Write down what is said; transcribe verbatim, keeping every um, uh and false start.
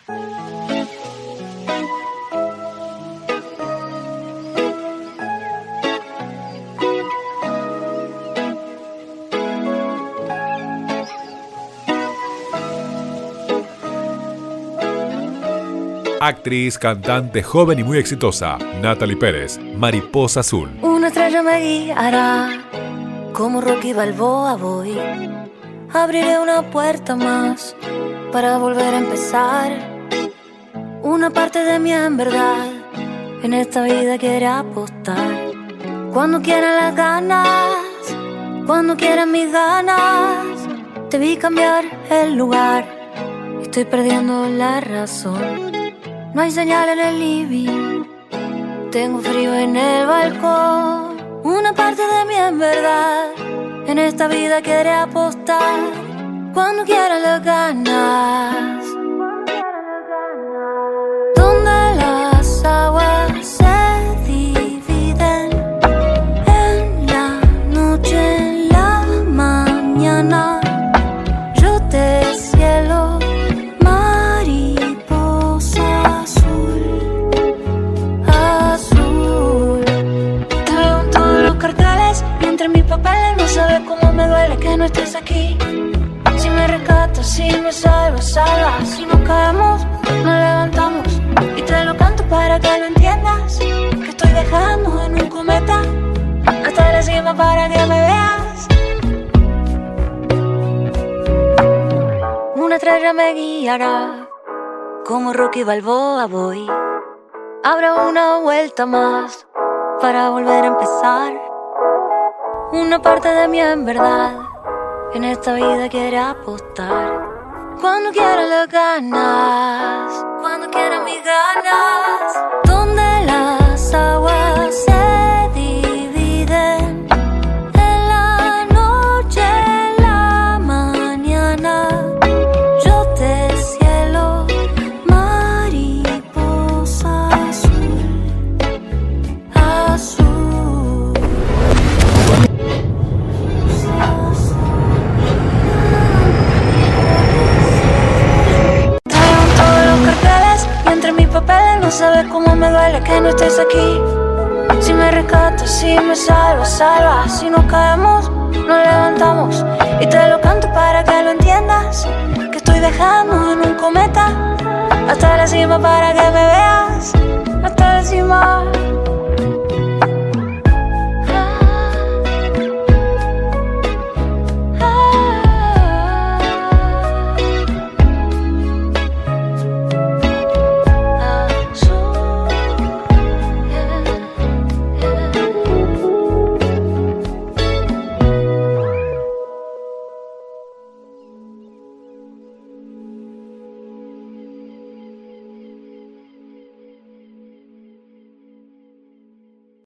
Actriz, cantante, joven y muy exitosa, Natalie Pérez, Mariposa Azul. Una estrella me guiará, como Rocky Balboa voy. Abriré una puerta más para volver a empezar. Una parte de mí en verdad en esta vida quiere apostar. Cuando quieran las ganas, cuando quieran mis ganas, te vi cambiar el lugar, estoy perdiendo la razón. No hay señal en el living, tengo frío en el balcón. Una parte de mí en verdad en esta vida quiere apostar. Cuando quieran las ganas, donde las aguas se dividen, en la noche, en la mañana, yo te cielo, mariposa azul, azul. Te veo en todos los carteles y entre mis papeles, no sabes cómo me duele que no estés aquí. Si me rescatas, si me salvas, salvas. Si nos caemos, nos levantamos. Y te lo canto para que lo entiendas, que estoy dejando en un cometa hasta la cima para que me veas. Una estrella me guiará, como Rocky Balboa voy. Habrá una vuelta más para volver a empezar. Una parte de mí en verdad en esta vida quiere apostar. Cuando quieran las ganas, cuando quieran mis ganas, donde las aguas se dividen, en la noche, en la mañana, yo te cielo, mariposa azul, azul. Entre mis papeles, no sabes cómo me duele que no estés aquí. Si me rescatas, si me salvas, salvas. Si nos caemos, nos levantamos. Y te lo canto para que lo entiendas, que estoy dejando en un cometa hasta la cima para que me veas, hasta la cima.